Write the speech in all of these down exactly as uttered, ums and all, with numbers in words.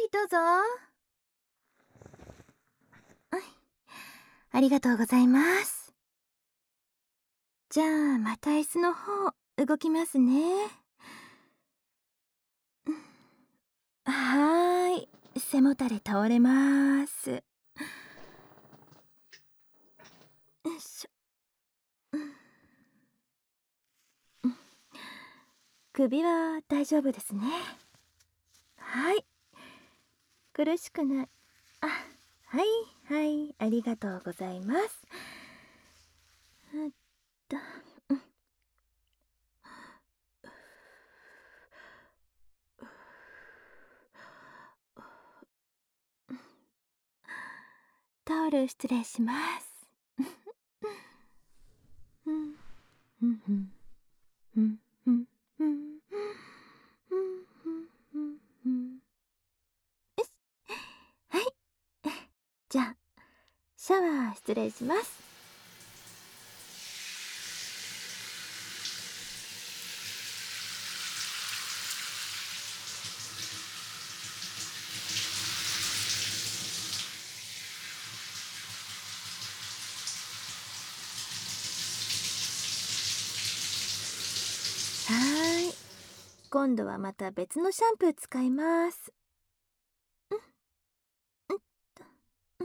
い、どうぞ。はい、ありがとうございます。じゃあまた椅子の方動きますね。はーい、背もたれ倒れます。よいしょ。首は大丈夫ですね。はい、苦しくない。あ、はいはい、ありがとうございます。うっと、うん、タオル失礼します。うん、うん、うん、うん、うん、うん、うん、うん、うん。よし、はい。じゃあシャワー失礼します。はーい、今度はまた別のシャンプー使います。うん、うんと、うん。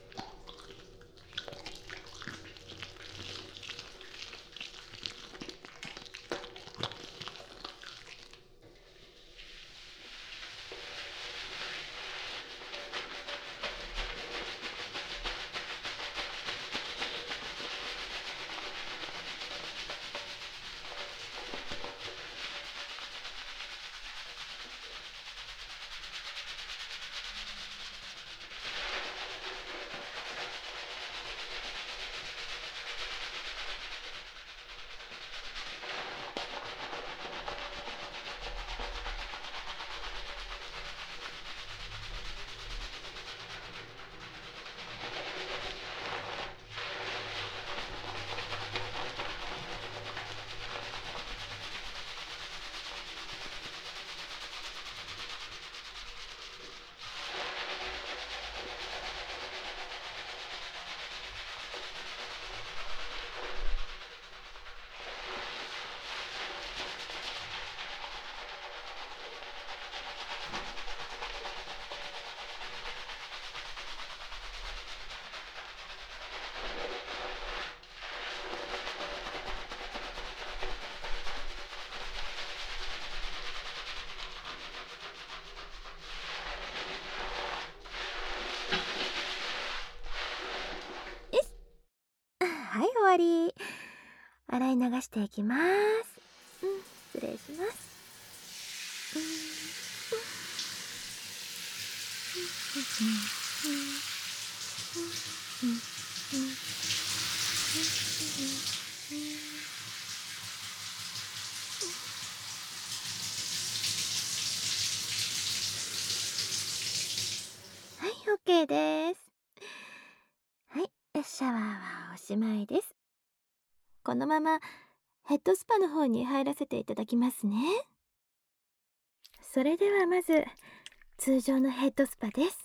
よし、はい、終わり。洗い流していきます。うん、失礼します。うん、うん、うん、うん、うん、うん、うん、はい、オッケーです。はい、シャワーはおしまいです。このままヘッドスパの方に入らせていただきますね。それではまず通常のヘッドスパです。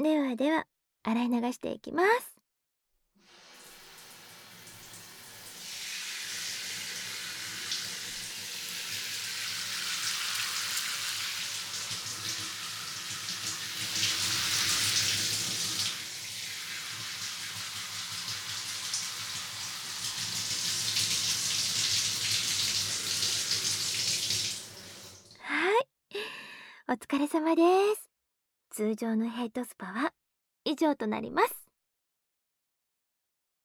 ではでは、洗い流していきます。はい、お疲れ様です。通常のヘッドスパは以上となります。